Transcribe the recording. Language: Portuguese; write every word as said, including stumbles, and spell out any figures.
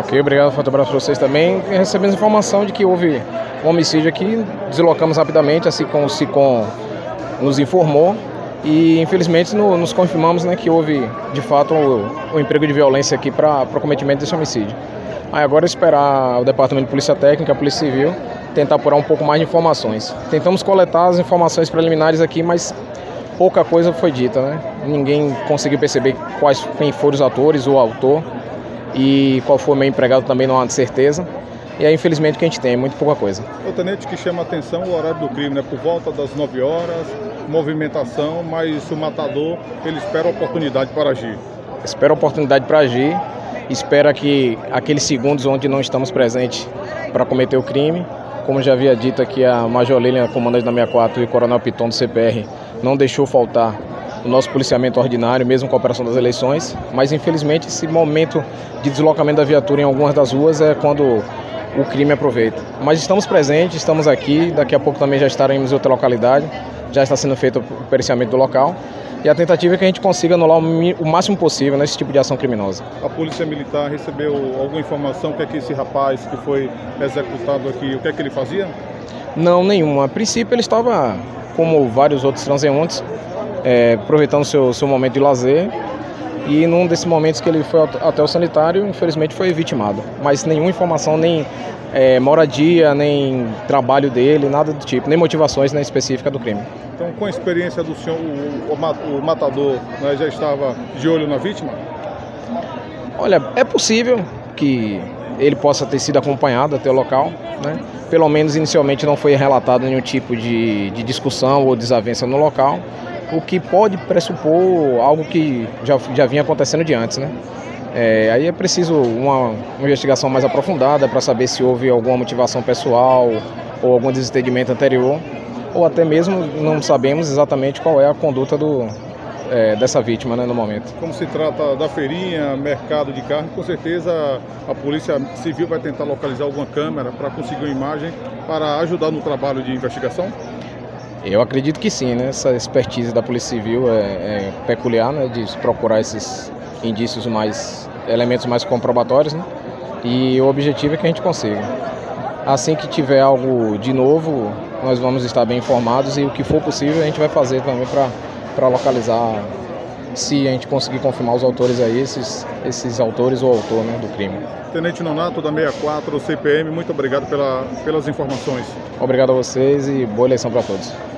Ok, obrigado, forte abraço para vocês também. Recebemos informação de que houve um homicídio aqui, deslocamos rapidamente, assim como o SICOM nos informou, e infelizmente no, nos confirmamos, né, que houve de fato o, o emprego de violência aqui para o cometimento desse homicídio. Aí agora é esperar o Departamento de Polícia Técnica, a Polícia Civil, tentar apurar um pouco mais de informações. Tentamos coletar as informações preliminares aqui, mas pouca coisa foi dita, né? Ninguém conseguiu perceber quais, quem foram os atores, o autor, e qual foi o meio empregado também não há certeza. E aí, infelizmente, o que a gente tem é muito pouca coisa. O tenente, que chama a atenção o horário do crime, né? Por volta das nove horas, movimentação, mas o matador, ele espera a oportunidade para agir. Espera a oportunidade para agir, espera que aqueles segundos onde não estamos presentes para cometer o crime, como já havia dito aqui a Major Lilian, comandante da sessenta e quatro, e o Coronel Piton do C P R, não deixou faltar o nosso policiamento ordinário, mesmo com a operação das eleições, mas infelizmente esse momento de deslocamento da viatura em algumas das ruas é quando o crime aproveita. Mas estamos presentes, estamos aqui, daqui a pouco também já estaremos em outra localidade, já está sendo feito o periciamento do local, e a tentativa é que a gente consiga anular o máximo possível nesse tipo de ação criminosa. A Polícia Militar recebeu alguma informação que é que esse rapaz que foi executado aqui, o que é que ele fazia? Não, nenhuma. A princípio ele estava, como vários outros transeuntes, é, aproveitando o seu, seu momento de lazer, e num desses momentos que ele foi até o sanitário, infelizmente foi vitimado. Mas nenhuma informação, nem é, moradia, nem trabalho dele, nada do tipo, nem motivações nem específica do crime. Então, com a experiência do senhor, o, o, o matador, né, já estava de olho na vítima? Olha, é possível que ele possa ter sido acompanhado até o local, né? Pelo menos inicialmente não foi relatado nenhum tipo de, de discussão ou desavença no local, o que pode pressupor algo que já, já vinha acontecendo de antes, né? É, aí é preciso uma, uma investigação mais aprofundada para saber se houve alguma motivação pessoal ou algum desentendimento anterior, ou até mesmo não sabemos exatamente qual é a conduta do, é, dessa vítima, né, no momento. Como se trata da feirinha, mercado de carne, com certeza a Polícia Civil vai tentar localizar alguma câmera para conseguir uma imagem para ajudar no trabalho de investigação? Eu acredito que sim, né? Essa expertise da Polícia Civil é, é peculiar, né? De procurar esses indícios mais, elementos mais comprobatórios, né? E o objetivo é que a gente consiga. Assim que tiver algo de novo, nós vamos estar bem informados e o que for possível a gente vai fazer também para localizar, se a gente conseguir confirmar os autores aí, esses, esses autores ou autor, né, do crime. Tenente Nonato da sessenta e quatro, C P M, muito obrigado pela, pelas informações. Obrigado a vocês e boa eleição para todos.